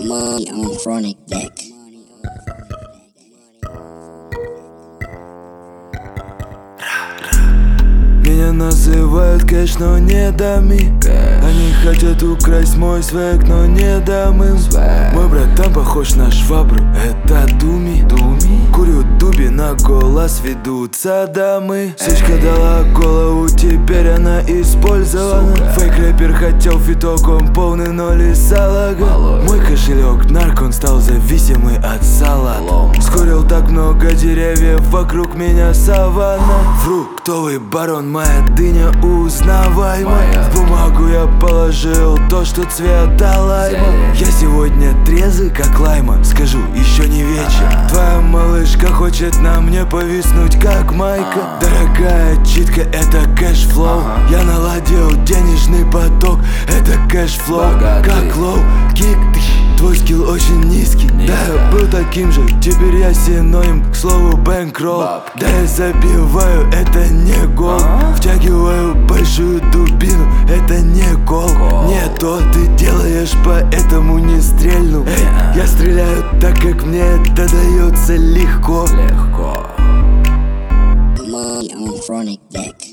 Money on chronic deck. Меня называют кэш, но не дами. Они хотят украсть мой свек, но не дам им. Мой братан похож на швабру, это Думи. Курю дуби, на голос ведутся дамы. Сучка дала голову, теперь она использована. Фейк рэпер хотел фиток, он полный ноль и салага. Мой кошелек нарк, он стал зависимый от салата. Скурил так много деревьев, вокруг меня саванна. Фруктовый барон, моя дыня узнаваема. В бумагу я положил то, что цвета лайма. Я сегодня трезвый, как лайма, скажу, еще не вечер. Твоя малышка хочет на мне повиснуть, как майка. Дорогая читка, это кэшфлоу. Я наладил денежный поток, это кэшфлоу. Как лоу, кик, твой скилл очень низкий. Да, я был таким же, теперь я синоним к слову бэнкролл. Да, я забиваю, это не гол. Втягиваю большую дубину, это не гол. Не то ты делаешь, поэтому не стрельну. Я стреляю так, как мне это дается легко. Money on chronic deck.